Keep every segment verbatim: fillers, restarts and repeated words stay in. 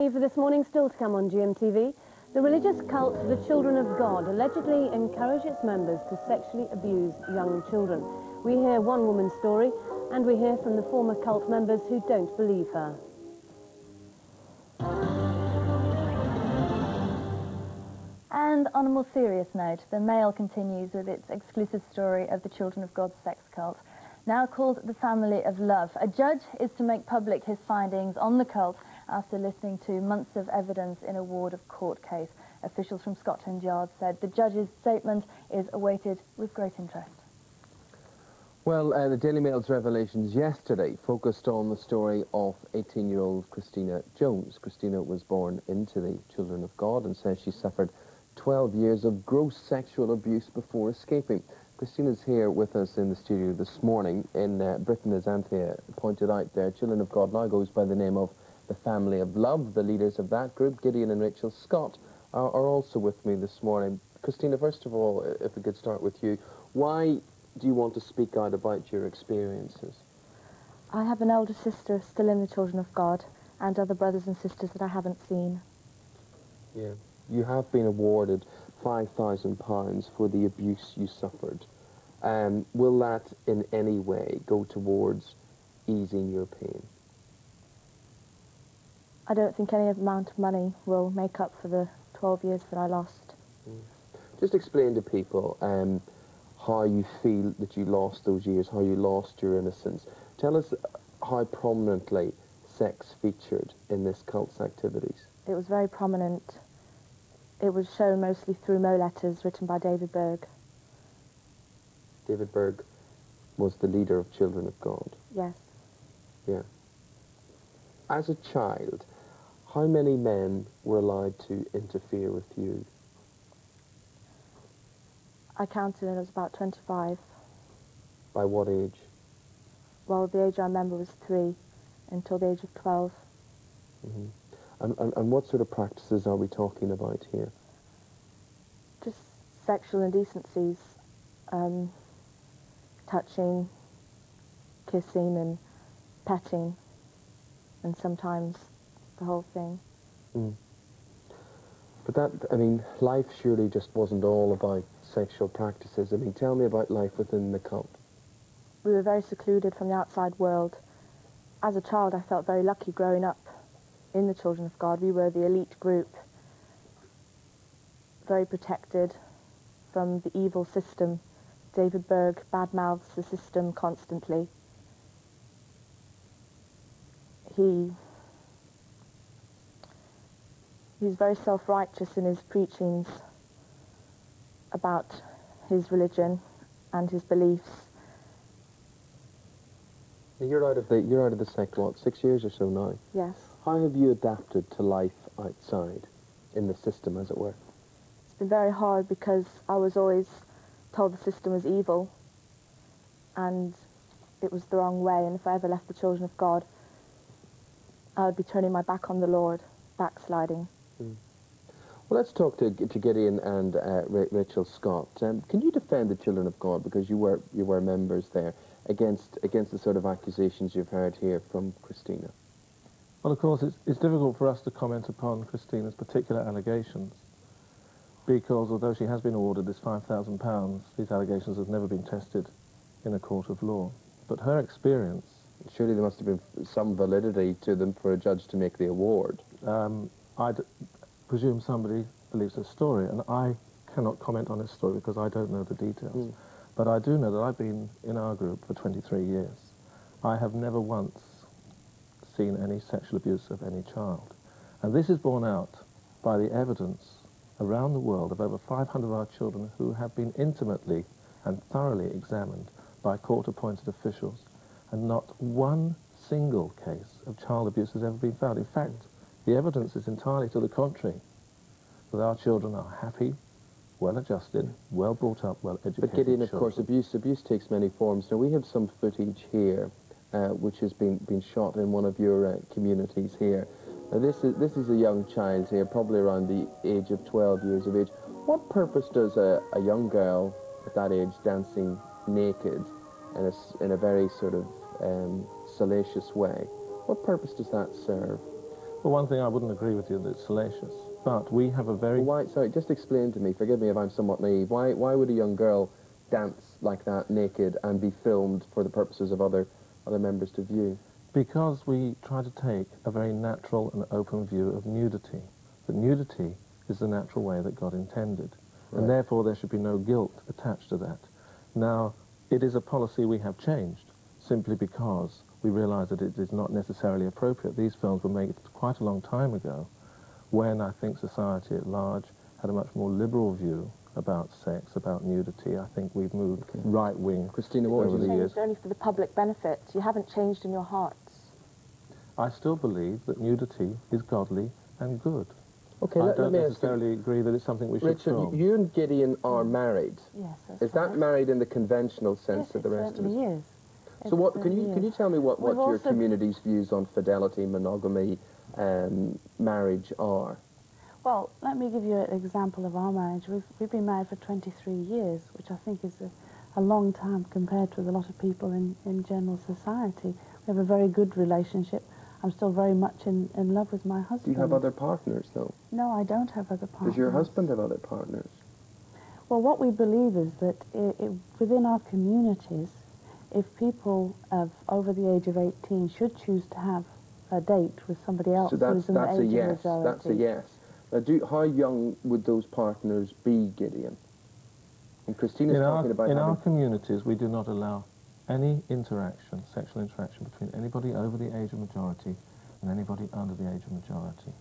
For this morning, still to come on G M T V, the religious cult The Children of God allegedly encourage its members to sexually abuse young children. We hear one woman's story, and we hear from the former cult members who don't believe her. And on a more serious note, the Mail continues with its exclusive story of the Children of God sex cult, now called the Family of Love. A judge is to make public his findings on the cult after listening to months of evidence in a ward of court case. Officials from Scotland Yard said the judge's statement is awaited with great interest. Well, uh, the Daily Mail's revelations yesterday focused on the story of eighteen-year-old Christina Jones. Christina was born into the Children of God and says she suffered twelve years of gross sexual abuse before escaping. Christina's here with us in the studio this morning. In uh, Britain, as Anthea pointed out there, Children of God now goes by the name of the Family of Love. The leaders of that group, Gideon and Rachel Scott, are, are also with me this morning. Christina, first of all, if we could start with you, why do you want to speak out about your experiences? I have an elder sister still in the Children of God and other brothers and sisters that I haven't seen. Yeah. You have been awarded five thousand pounds for the abuse you suffered. Um, will that in any way go towards easing your pain? I don't think any amount of money will make up for the twelve years that I lost. Mm. Just explain to people um, how you feel that you lost those years, how you lost your innocence. Tell us how prominently sex featured in this cult's activities. It was very prominent. It was shown mostly through Mo letters written by David Berg. David Berg was the leader of Children of God? Yes. Yeah. As a child, how many men were allowed to interfere with you? I counted and it was about twenty-five. By what age? Well, the age I remember was three, until the age of twelve. Mm-hmm. And, and, and what sort of practices are we talking about here? Just sexual indecencies, um, touching, kissing and petting, and sometimes the whole thing. Mm. But that, I mean, life surely just wasn't all about sexual practices. I mean, tell me about life within the cult. We were very secluded from the outside world. As a child, I felt very lucky growing up in the Children of God. We were the elite group, very protected from the evil system. David Berg badmouths the system constantly. He he's very self-righteous in his preachings about his religion and his beliefs. You're out of the you're out of the sect, what, six years or so now? Yes. How have you adapted to life outside, in the system, as it were? It's been very hard because I was always told the system was evil and it was the wrong way, and if I ever left the Children of God, I would be turning my back on the Lord, backsliding. Mm. Well, let's talk to, to Gideon and uh, Ra Rachel Scott. Um, can you defend the Children of God, because you were you were members there, against against the sort of accusations you've heard here from Christina? Well, of course, it's, it's difficult for us to comment upon Christina's particular allegations, because although she has been awarded this five thousand pounds, these allegations have never been tested in a court of law. But her experience... Surely there must have been some validity to them for a judge to make the award. Um, I presume somebody believes her story, and I cannot comment on this story because I don't know the details. Mm. But I do know that I've been in our group for twenty-three years. I have never once seen any sexual abuse of any child. And this is borne out by the evidence around the world of over five hundred of our children who have been intimately and thoroughly examined by court-appointed officials, and not one single case of child abuse has ever been found. In fact, the evidence is entirely to the contrary, that our children are happy, well-adjusted, well brought up, well-educated. But Gideon, of children. course, abuse abuse takes many forms. Now, we have some footage here, uh, which has been been shot in one of your uh, communities here. Now, this is this is a young child here, probably around the age of twelve years of age. What purpose does a, a young girl at that age dancing naked in a, in a very sort of um, salacious way, what purpose does that serve? Well, one thing I wouldn't agree with you that it's salacious, but we have a very... Well, why, sorry, just explain to me, forgive me if I'm somewhat naive, why, why would a young girl dance like that naked and be filmed for the purposes of other, other members to view? Because we try to take a very natural and open view of nudity. That nudity is the natural way that God intended. Right. And therefore there should be no guilt attached to that. Now, it is a policy we have changed simply because we realise that it is not necessarily appropriate. These films were made quite a long time ago when I think society at large had a much more liberal view about sex, about nudity. I think we've moved okay. right-wing Christina, what over the years. years. Only for the public benefit. You haven't changed in your hearts. I still believe that nudity is godly and good. Okay, I let, don't let me necessarily agree that it's something we should Richard, film. you and Gideon are married. Yes, that's Is right. that married in the conventional sense Yes, of the it rest of us? certainly is. So It what, can certainly you, can you is. tell me what, what We've your also- community's views on fidelity, monogamy, um, marriage are? Well, let me give you an example of our marriage. We've, we've been married for twenty-three years, which I think is a, a long time compared with a lot of people in, in general society. We have a very good relationship. I'm still very much in, in love with my husband. Do you have other partners, though? No, I don't have other partners. Does your husband have other partners? Well, what we believe is that i i within our communities, if people of over the age of eighteen should choose to have a date with somebody else So who that's, is in that's the a age yes, of majority, that's a yes. Now, do, how young would those partners be, Gideon? And Christina's in talking our, about in having... our communities, we do not allow any interaction, sexual interaction, between anybody over the age of majority and anybody under the age of majority.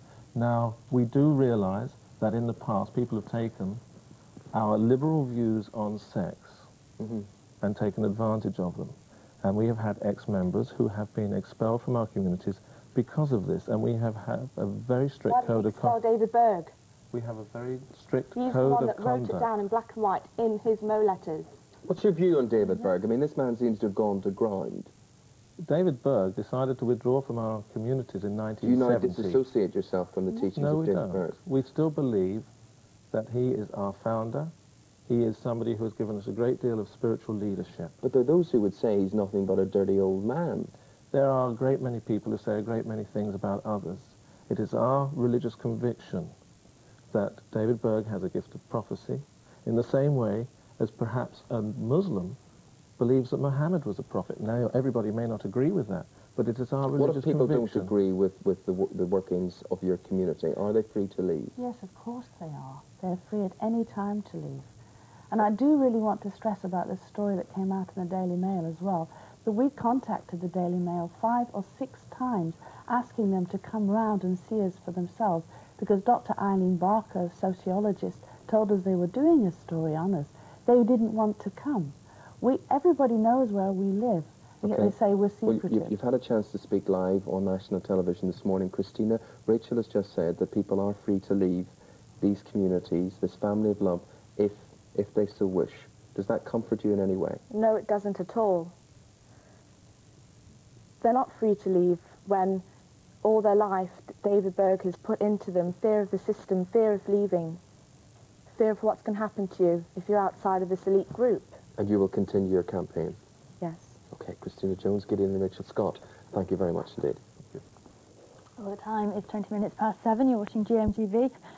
Now, we do realise that in the past people have taken our liberal views on sex mm-hmm. and taken advantage of them. And we have had ex-members who have been expelled from our communities because of this, and we have had a very strict Why did code you of expel conduct. David Berg? We have a very strict He's the code one of that wrote conduct. it down in black and white in his Mo letters. What's your view on David Berg? I mean, this man seems to have gone to ground. David Berg decided to withdraw from our communities in Do nineteen you now seventy. disassociate yourself from the teachings No, of we David don't. Berg? We still believe that he is our founder. He is somebody who has given us a great deal of spiritual leadership. But there are those who would say he's nothing but a dirty old man. There are a great many people who say a great many things about others. It is our religious conviction that David Berg has a gift of prophecy in the same way as perhaps a Muslim believes that Muhammad was a prophet. Now, everybody may not agree with that, but it is our religious What if people conviction. don't agree with, with the, wo- the workings of your community? Are they free to leave? Yes, of course they are. They're free at any time to leave. And I do really want to stress about this story that came out in the Daily Mail as well, that we contacted the Daily Mail five or six times asking them to come round and see us for themselves, because Doctor Eileen Barker, a sociologist, told us they were doing a story on us. They didn't want to come. We, everybody knows where we live, and yet Okay. they say we're Well, secretive. you've, you've had a chance to speak live on national television this morning. Christina, Rachel has just said that people are free to leave these communities, this family of love, if, if they so wish. Does that comfort you in any way? No, it doesn't at all. They're not free to leave when all their life David Berg has put into them fear of the system, fear of leaving, fear of what's going to happen to you if you're outside of this elite group. And you will continue your campaign? Yes. Okay, Christina Jones, Gideon and Rachel Scott, thank you very much indeed. Well, the time is twenty minutes past seven. You're watching G M T V.